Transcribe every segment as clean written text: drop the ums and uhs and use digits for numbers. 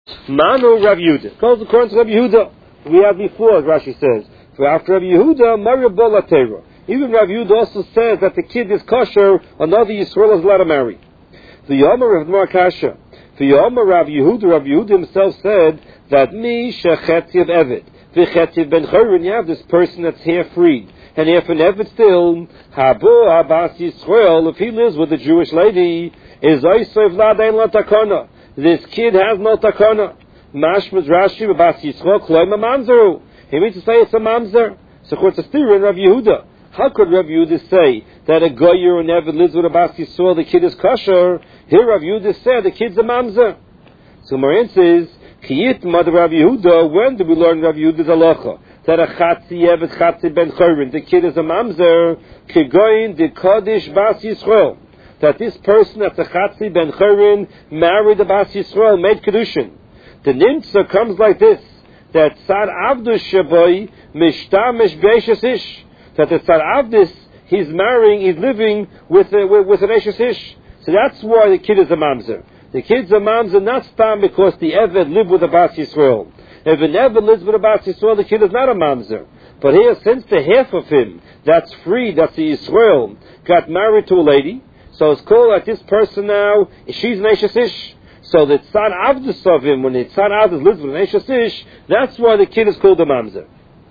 Manu Rav Yehuda. Goes according to Rav Yehuda. We had before, as Rashi says. For after Rav Yehuda, Maria Bola Teira. Even Rav Yehuda also says that the kid is kosher, another Yisrael is allowed to marry. The Yomer of Markasha. The Yomer Rav Yehuda himself said that me shechetziv eved. V'chetziv ben chorin, you have this person that's half freed. And if an eved still, habo habas Yisrael, if he lives with a Jewish lady, is oisev ladein la takona. This kid has no takana. Mashmaz Rashi B'Bas Yisrael Kloima Mamzeru. He means to say it's a mamzer. So it's a theory in Rav Yehuda. How could Rav Yehuda say that a goyer who never lives with a Bas Yisrael, the kid is kosher? Here Rav Yehuda said the kid's a mamzer. So Marin says, Kiyit Mad Rav Yehuda, when do we learn Rav Yehuda's halacha? That a chatzi evet chatzi ben chorin, the kid is a mamzer, Kigoyin de Kodesh Bas Yisrael. That this person at the Chatzi ben Chorin married the Bas Yisrael, made Kedushin. The Nimtza comes like this, that Tzad Avdus Shaboy Mishtamish Be'eshes Ish. That the Tzad Avdus, he's marrying, he's living with an Eshes Ish. So that's why the kid is a mamzer. The kid's a mamzer not stam because the Eved lived with the Bas Yisrael. If an Eved lives with the Bas Yisrael, the kid is not a mamzer. But here, since the half of him, that's free, that's the Yisrael, got married to a lady, so it's called that this person now, she's an Eshes Ish. So the Tzad Avdus of him, when the Tzad Avdus lives with an Eshes Ish, that's why the kid is called a mamzer.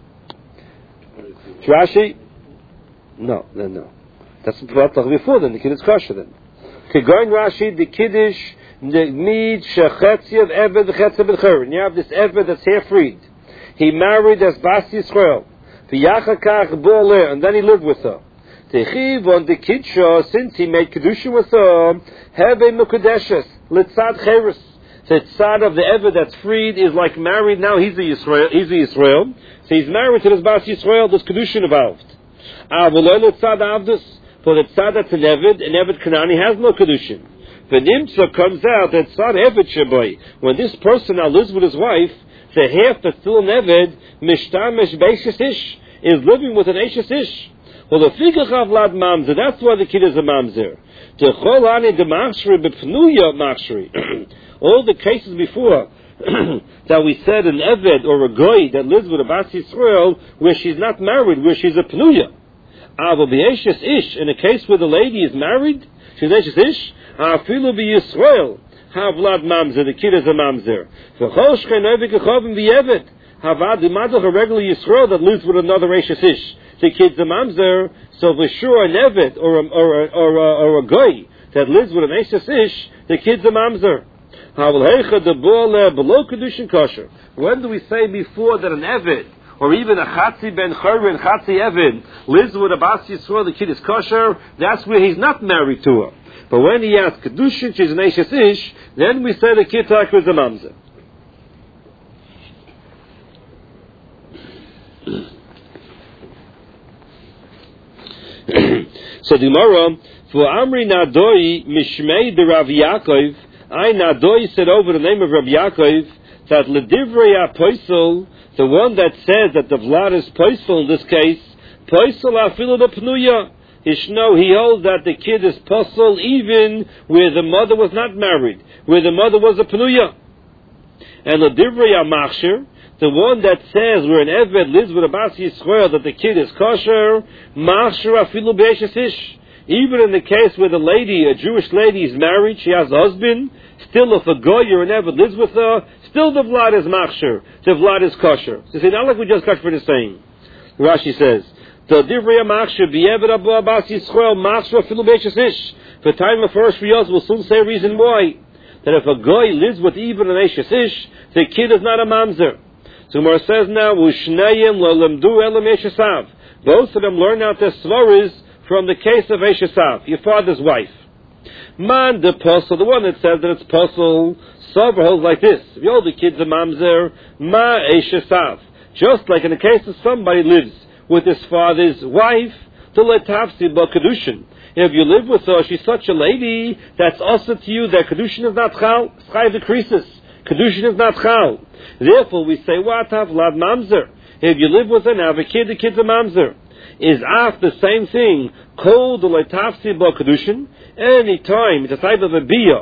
Rashi? No. That's what before then, the kid is kosher then. Kegoin Rashi, the Kiddush, the Mid, Shechetziv, Eved, Chetziv, and Chorin. You have this Eved that's half freed. He married as Bas Yisrael. V'yachakach bo'ler, and then he lived with her. Techiv on the Kidsha, since he made Kedushin with her, have a Mukadeshes, Litzad Cheres. The tzad of the Eved that's freed is like married now, he's a Yisrael. So he's married to this Bas Yisrael, there's Kedushin involved. Avuloi Litzad Avdus, for the tzad that's an Eved Kanani has no Kedushin. The Nimtza comes out that tzad Eved Shaboy, when this person now lives with his wife, the half that's still an Eved, Mishtamish Be'eshes Ish, is living with an Eshes Ish. Well, the figure of lad mamzer, that's why the kid is a mamzer. The cholani de machshri bepnuya machshri. All the cases before that we said an eved or a goy that lives with a Bas Yisrael where she's not married, where she's a pnuya. Ava b'eshes ish, in a case where the lady is married, she's eshes ish. Afilu b'Yisrael have lad mamzer, the kid is a mamzer. V'chol shchen eved kechovim v'yeved havad imadach a regular Yisrael that lives with another eshes ish. The kid's a mamzer, so for sure an evet or a goy that lives with an eshes ish, the kid's a mamzer. When do we say before that an evet or even a chatzi ben chorin, chatzi evet lives with a Bas Yisrael, the kid is kosher? That's where he's not married to her. But when he has kedushin, she's an eshes ish, then we say the kid is a mamzer. So the Gemara, for Amri Nadoi Mishmei de Rav Yaakov, Nadoi said over the name of Rav Yaakov that Ledivrei Apostle, the one that says that the Vlad is Posel in this case, Posel Afilu de Pnuya. Ishno, he holds that the kid is Posel even where the mother was not married, where the mother was a Pnuya. And Ledivrei Amachshir, the one that says where an Eved lives with a Bas Yisrael that the kid is kosher, Machshir Afilu Be'eshes Ish. Even in the case where the lady, a Jewish lady, is married, she has a husband, still if a goy or an Eved lives with her, still the Vlad is Machshir, the Vlad is kosher. So it's not like we just got for the saying. Rashi says, the Divrei Machshir Be'eved Abu Bas Yisrael, Machshir Afilu Be'eshes Ish. For time of first for us, we'll soon say a reason why. That if a goy lives with even an Eshes Ish, the kid is not a mamzer. So Gemara says now, Ushnayim lalemdu elam Eshesav. Both of them learn out their svaris from the case of Eshesav, your father's wife. Man the posel, the one that says that it's posel, Sover holds like this. If you hold the kid's a mamzer, ma Eshesav. Just like in the case of somebody lives with his father's wife, to letavsi ba kedushin. If you live with her, she's such a lady that's also to you that kedushin is not chal, schai decreases. Kedushin is not chal. Therefore, we say, what have lad mamzer? If you live with her now, the kid's a mamzer. Is af the same thing, called the letavsi ba kedushin? Any time, it's a type of a biyah,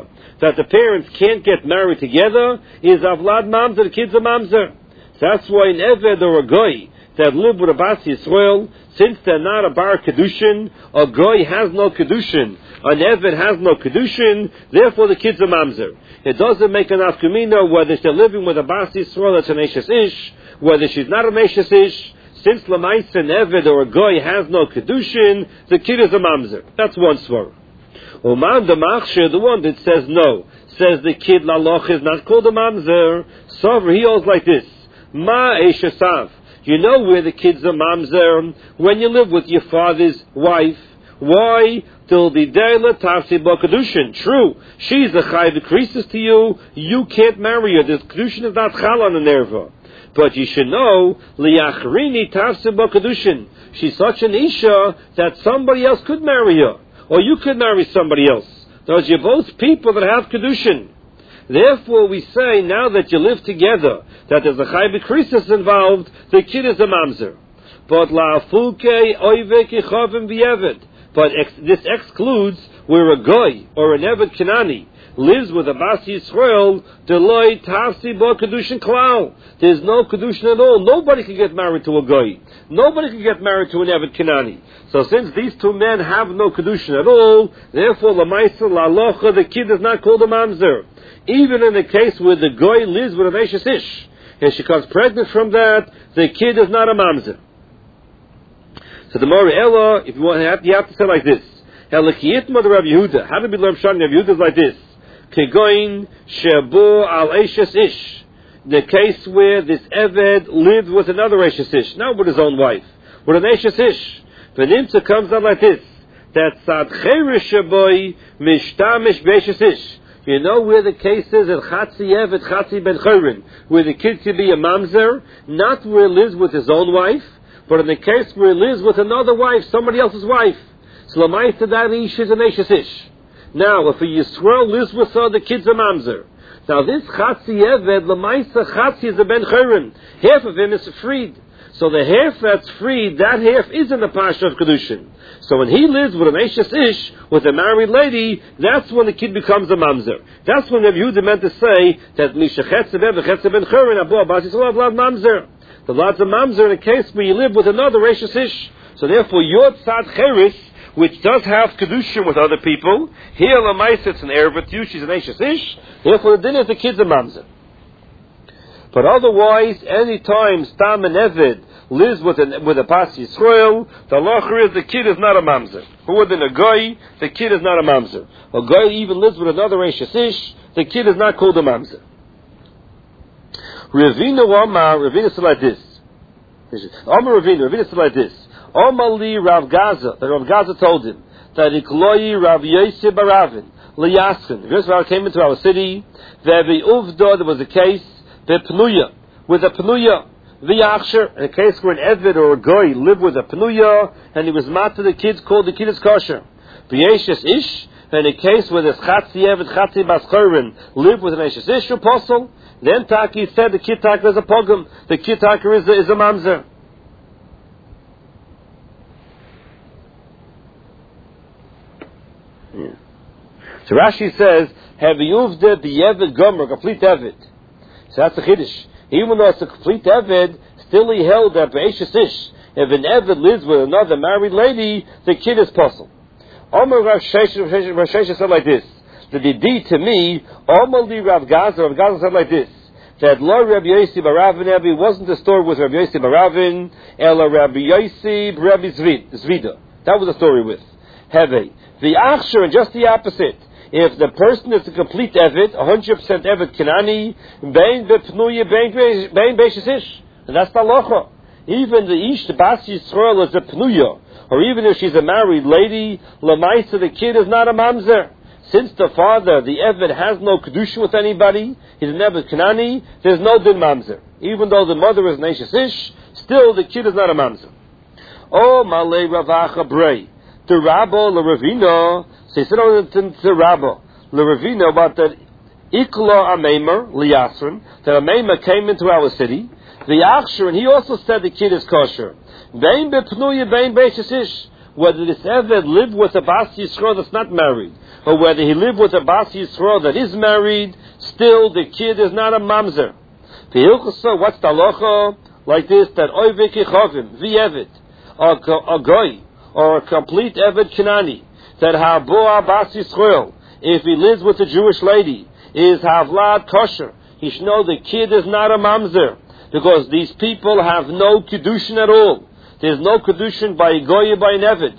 that the parents can't get married together is avlad mamzer, the kids are mamzer. So that's why an Eved or a Goy that live with a Bas Yisrael, since they're not a Bar Kedushin, a Goy has no Kedushin, an Eved has no Kedushin, therefore the kids are mamzer. It doesn't make an afkamina whether they're living with a Bas Yisrael that's an Eishes Ish, whether she's not an Eishes Ish. Since Lamaisa an Eved or a Goy has no Kedushin, the kid is a mamzer. That's one svar. Uman the Machshir, the one that says no, says the kid Laloch is not called a mamzer. Sover, he holds like this. Ma Eishesav. You know where the kids are mamzer when you live with your father's wife. Why? Till the Deila Tafsi Bo Kedushin. True, she's a Chayv Krisis to you. You can't marry her. This Kedushin is not Chal on the Nerva. But you should know, Liachrini Tafsi Bo Kedushin. She's such an Isha that somebody else could marry her. Or you could marry somebody else. Those you're both people that have Kedushin. Therefore, we say, now that you live together, that there's a Chayv Krisis involved, the kid is a mamzer. But La'afuke Oivek Yechavim V'Yeved. But this excludes where a Goy or an Eved Kenani lives with a Bas Yisrael, Deloy Tafsi Bo Kedushin Klal. There's no Kedushin at all. Nobody can get married to a Goy. Nobody can get married to an Eved Kenani. So since these two men have no Kedushin at all, therefore Lamaisa La'alocha, the kid is not called a mamzer. Even in the case where the Goy lives with an Eishes Ish, and she comes pregnant from that, the kid is not a mamzer. So the Mori Ella, if you want, you have to say like this. Helakiyitma the Rav Yehuda. How do we learn Shani Rav Yehuda is like this? Kegoin shebo al Eishes Ish. The case where this Eved lived with another Eishes Ish, not with his own wife, with an Eishes Ish. The Nimtza comes out like this. That Sad Cherish Sheboi Mishtamish Beishes Ish. You know where the case is at Chatzi Eved, Chatzi Ben Chorin, where the kid could be a mamzer, not where he lives with his own wife, but in the case where he lives with another wife, somebody else's wife. So Lamaita that Ish is an Eishes Ish. Now, if a Yisrael lives with her, the kid's a mamzer. Now this Chatzi Eved, Lamaita Chatzi is a Ben Chorin. Half of him is freed. So the half that's freed, that half is in the Pasha of Kedushin. So when he lives with an Eishes Ish, with a married lady, that's when the kid becomes a mamzer. That's when Rav Yehuda meant to say that Mishachetz Eved, Chetz Ben Chorin, Abu Abbas Yisrael, Vlad Mamzer. The Vlad's a mamzer in a case where you live with another Eishes Ish. So therefore, your Tzad Cheres, which does have Kedushin with other people, here Lamais, it's an Erev you, she's an Eishes Ish, therefore the din is the kid's a mamzer. But otherwise, any time Stam and Eved lives with a Bas Yisrael, the halacha is the kid is not a mamzer. More than a Goy, the kid is not a mamzer. A Goy even lives with another Eishes Ish, the kid is not called a mamzer. Ravina said like this. Ravina said like this. Omali Rav Gaza, that Rav Gaza told him that Ikloyi Rav Yosef Baravin Liyasin. Rav came into our city. There was a case. Pnuya, with a Pnuya, V'yachsher, in a case where an Eved or a Goy lived with a Pnuya, and he was mat to the kids, called the kid is kosher. V'yeshes Ish, in a case where this Chatzi Eved, Chatzi Bas Chorin lived with an Eshes Ish apostle, then Taki said the kid Taka is a pogum, the kid Taka is a mamzer. Yeah. So Rashi says, have you the Eved Gomer, complete Eved. So that's a chiddush. Even though it's a complete Eved, still he held that Be'eshes Ish, if an Eved lives with another married lady, the kid is puzzled. Omer Rav Shesha said like this, the Didi to me, Omer Li Rav Gaza said like this, that Lo Rabbi Yossi Baravin Ebi wasn't the story with Rabbi Yossi Baravin, Ela Rabbi Yossi Rabbi Zvida. That was the story with. Heve. The Achsher, and just the opposite. If the person is a complete Eved, 100% Eved Kenani, Bein Bepnuye, Bein Beishes Ish. And that's the halacha. Even the Ish, the Bas Yisrael is a Pnuya, or even if she's a married lady, Lamaisa, the kid is not a mamzer. Since the father, the Eved, has no Kedusha with anybody, he's an Eved Kenani, there's no din mamzer. Even though the mother is an Eishes Ish, still the kid is not a mamzer. Oh, Malay Ravacha Brei. The Rabbo, the Ravina, so he said to Rabbo, the Ravina, about that Ikla Ameimer, Liyasrin, that Ameimer came into our city, the Achsher, and he also said the kid is kosher. Bein Bepnuya, Bein Beishes Ish. whether this Eved lived with a Bas Yisrael that's not married, or whether he lived with a Bas Yisrael that is married, still the kid is not a mamzer. What's the halacha? Like this, that Oivik Yichovim, the Eved, a goy, or a complete Eved Kanani, that Haboa Bas Yisrael, if he lives with a Jewish lady, is Havlad kosher. He should know the kid is not a mamzer, because these people have no kedushin at all. There's no kedushin by goy by an Eved.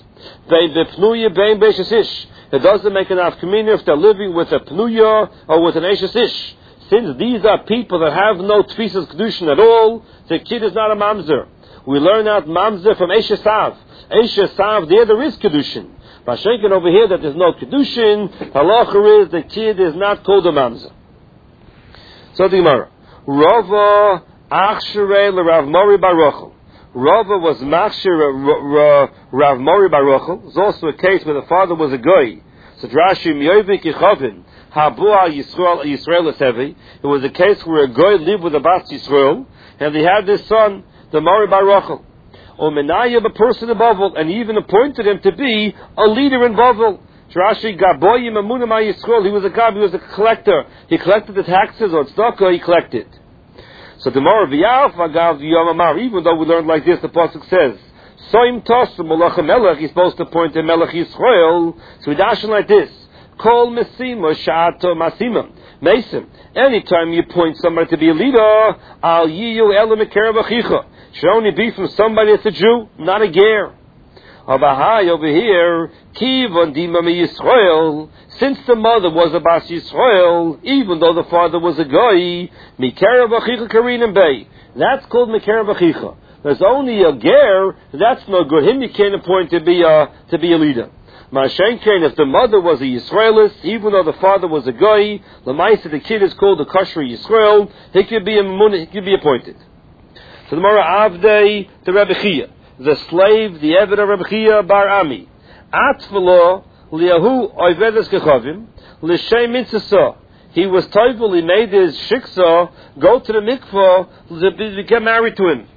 It doesn't make an afkamina if they're living with a pnuya or with an eshes ish. Since these are people that have no tfisas kedushin at all, the kid is not a mamzer. We learn out mamzer from eshes sav. Eshes sav, there is kedushin. Vashenkin over here that there's no kedushin, halacha is the kid is not called a mamzer. So the Gemara, Rava achsherei l'Rav Mori bar Rochel. Rava was machsher Rav Mori bar Rochel. It's also a case where the father was a goy. So Rashi miyovik yichavin habua Yisrael esevi. It was a case where a goy lived with a Bas Yisrael, and they had this son, the Mori bar Rochel. Omenayim, a person in Bavel, and he even appointed him to be a leader in Bavel. Rashi gaboyim amunah ma Yisrael. He was a gab. He was a collector. He collected the taxes on tzedakah. He collected. So the Gemara v'yaf agav yomamar. Even though we learned like this, the pasuk says soim tos melech melech. He's supposed to appoint a melech Yisrael. So we dash like this: kol mesima sha'ato masima mesim. Anytime you appoint somebody to be a leader, al yiyu elu mekerav achicha. Should only be from somebody that's a Jew, not a ger. Abahai over here, Kivon Dima Yisrael, since the mother was a Bas Yisrael, even though the father was a Goy, Mikerav Achicha Karinim Bey. That's called Mikerav Achicha. There's only a ger, that's no good. Him you can't appoint to be a leader. Mashenkein, if the mother was a Yisraelis, even though the father was a Goy, Lamaisa, the kid is called a Kosher Yisrael, he could be appointed. So the Mara Avdei to Rebbe Chia, the slave, the Eved of Rebbe Chia bar Ami. Atfalo liyahu oivedes kechavim l'shem mitzvah. He was toivel. He made his shiksa go to the mikvah to get married to him.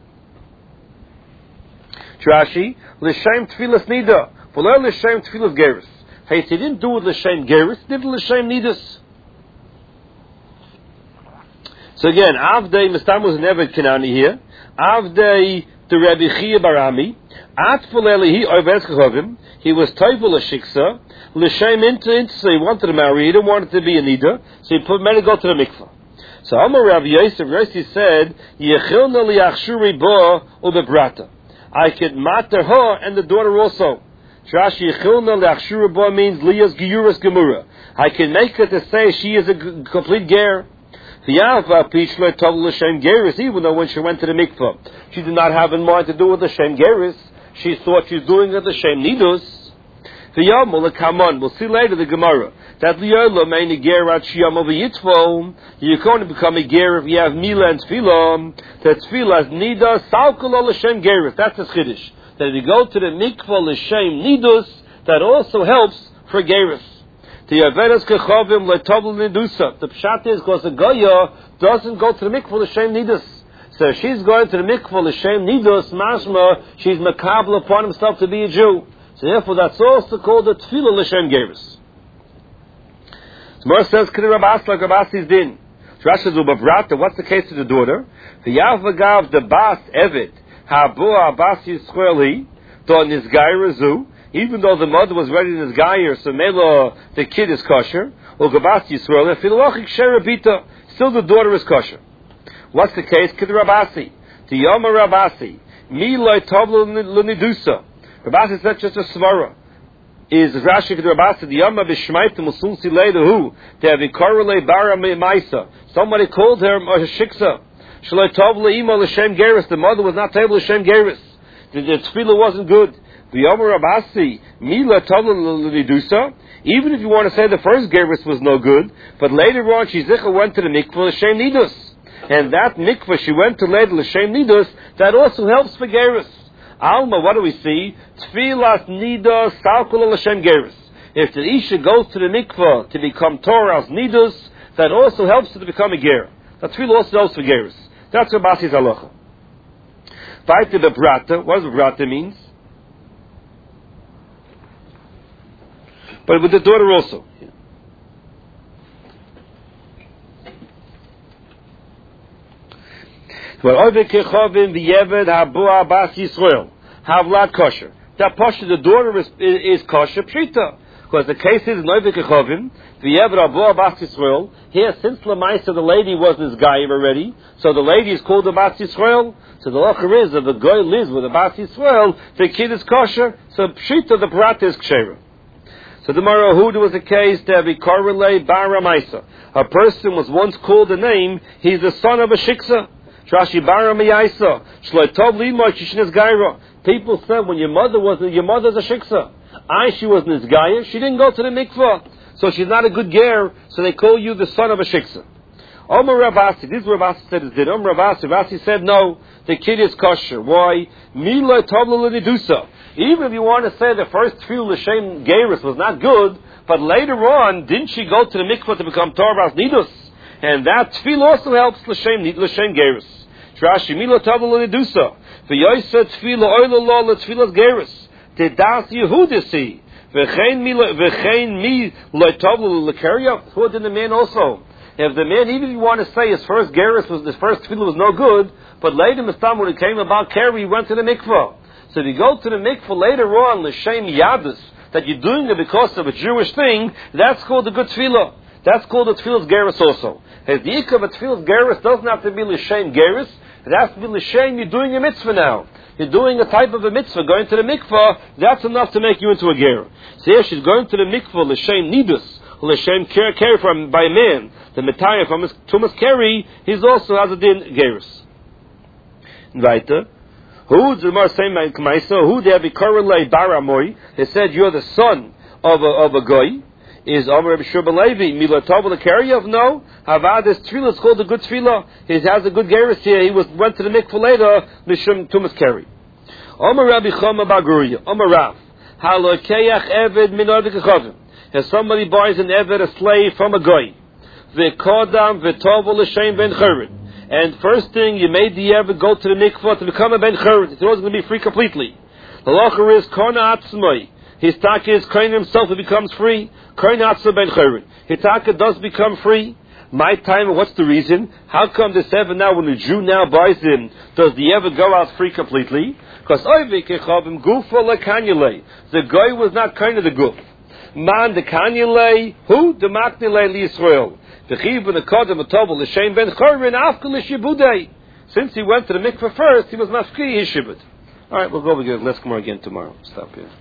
Rashi l'shem tfilas nida, v'lo l'shem tfilas geris. He didn't do it l'shem geris. He did it l'shem nidas. So again, Avdei Mistam was an Eved Kanani here. Avdei the Rebbe Chia Barami. Atful Elihi Oived Kechavim. He was Toivel a Shiksa. L'shem into, so he wanted to marry. He didn't want it to be a Nida. So he made it go to the mikvah. So Amar Rav Yosef said, Yechilna liachshuri bo ubebrata. I could matter her and the daughter also. Rashi Yechilna liachshuri bo means Lias Giyuras Gemura. I can make her to say she is a complete ger. Even though when she went to the mikvah, she did not have in mind to do with the Shem Geris. She thought she was doing it the Shem Nidus. We'll see later the Gemara that you're going to become a ger if you have Mila and Tfilah. That Tfilah is Nida Salkul L'Shem Geris. That's the Chiddush. That if you go to the mikvah L'Shem Nidus, that also helps for Geris. The Avedas Kechavim Le'Tovl Nidusa. The Pshat is because the Goya doesn't go to the mikvah L'Shem Nidus. So she's going to the mikvah L'Shem Nidus, mashma, she's makabel upon himself to be a Jew. So therefore that's also called the Tfilah L'Shem Geris. Tomorrow says, K'di Rabas like Rabasi's din. Rashi says, Ubavrata, what's the case of the daughter? The Yavagav, the Bas Eved, Haboa Bas Yisraeli, Do Nizgairazu. Even though the mother was ready in his gayer, so Mela, the kid is kosher, or Gabas Yisrael, still the daughter is kosher. What's the case? Kid Rabasi. The Yoma Rabasi. Milai Tovla Lunidusa. Rabasi said just a svara. Is Rashi Kid Rabasi, the Yoma Bishmaita Musulsi Leidahu, to have a correlate Bara Maisa. Somebody called her a Shiksa. Shalai Tovla Ima L'Shem Geris. The mother was not table L'Shem Geris. The tefillah wasn't good. The Yomer Rabasi, Mila Tovla L'Nidusa, even if you want to say the first Geris was no good, but later on Shizicha went to the mikvah L'Shem Nidus. And that mikvah she went to later L'Shem Nidus, that also helps for Geris. Alma, what do we see? Tfilas Nidus Salkula L'Shem Geris. If the Isha goes to the mikvah to become Torah's Nidus, that also helps her to become a Ger. That tefillah also helps for Geris. That's Rabasi's halacha. Baita Bebrata, what does Bebrata means? but with the daughter also. Havlat kosher. That pasha, the daughter is kosher pshita. Because the case is Noivik Echovim, V'yev Rabu Abbas Yisrael. Here, since Lamaisa the lady was this guy already, so the lady is called Abbas Yisrael. So the locher is, if the guy lives with Abbas Yisrael, the kid is kosher, so pshita, the parat is kshera. So the Marahuda was a case that we correlate Bar Maisa. A person was once called a name, he's the son of a shiksa. Trashi Bar Miyaisa. Shloitov Limoy Chishnes Gaira. People said when your mother's a shiksa. She was Nizgaya, she didn't go to the mikvah, so she's not a good ger, so they call you the son of a shiksa. Omer Ravasi, this is what Ravasi said is did. Omer Ravasi said no, the kid is kosher. Why? Mila Tovla Lidusa. Even if you want to say the first tefillah l'shem gerus was not good, but later on, didn't she go to the mikvah to become Torah Nidus? And that tefillah also helps l'shem gerus. Trashi Mila Tovla Lidusa. V'yoysa tefillah oila lo l'tefillah gerus. Das Yehudisi. V'chein mi loitavlu l'keria. Who did the man also? If the man, even if you want to say his first gerus was, his first tefillah was no good, but later Mistam when it came about keri, he went to the mikvah. So if you go to the mikvah later on, l'shem yadus, that you're doing it because of a Jewish thing, that's called a good tefillah. That's called a tefillah's gerus also. As the ikka of a tefillah's gerus doesn't have to be l'shem gerus, it has to be l'shem, you're doing a mitzvah now. You're doing a type of a mitzvah, going to the mikvah, that's enough to make you into a ger. So here she's going to the mikvah, l'shem nidus, l'shem care by a man, the metayah from his tumas keri, he also has a din gerus. Weiter. Who they said you're the son of a goy. Is Omer Rabbi Shurba Levi Milatov l'Keriyov? No. Havad this tefillah is called a good tefillah. He has a good gerus here. He went to the mikvah later l'shem tumas keri. Omer Rabbi Chama Baguria. Omer Rav Halokeach Eved min Noivik Echovim. If somebody buys an Eved, a slave from a goy, v'kodam v'tovo l'shem ben cheren, and first thing you made the Eved go to the mikvah to become a ben cheren, it wasn't going to be free completely. The locher is kona atzmai. His taka is kohen himself, he becomes free. Kohen atzma ben cheren. His taka does become free. My time, what's the reason? How come this Eved now, when the Jew now buys him, does the Eved go out free completely? Because the guy was not kind of the guf. Man the kanyale, who the maknile li Yisrael. The chiv and the kodem atobel l'shem ben cheren afkel l'shibudei. Since he went to the mikveh first, he was mafki his shibud. All right, we'll go again. Let's come again tomorrow. Stop here.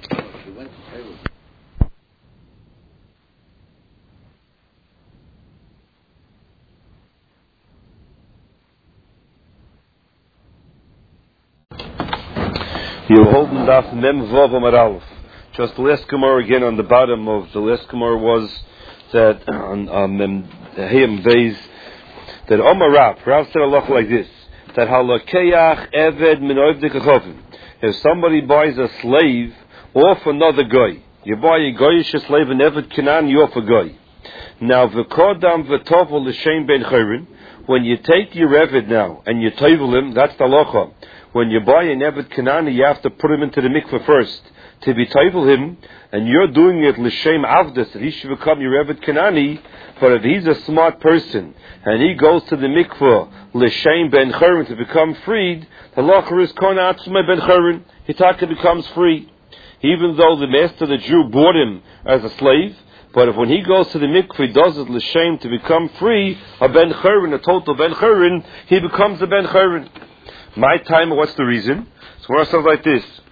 You're holding daf mem vav amar aleph. Just the last Gemara again on the bottom of the last Gemara was that on Hayim Beis that Omar Rav said a lot like this, that halakeach eved min oivdik echovim. If somebody buys a slave off another guy, you buy a goyish slave, an eved Canaan, you off a guy. Now v'kodam v'tovel l'shem ben cheren. When you take your eved now and you tovel him, that's the halacha. When you buy an eved Kanani, you have to put him into the mikveh first to be tovel him, and you're doing it l'shem avdus, that he should become your eved Kanani. But if he's a smart person and he goes to the mikveh l'shem ben cheren to become freed, the locher is kona atzmai ben cheren. Hitaka becomes free, even though the master, the Jew, bought him as a slave. But if when he goes to the mikveh, he does it l'shem to become free, a ben cheren, a total ben cheren, he becomes a ben cheren. My time, what's the reason? So it says like this.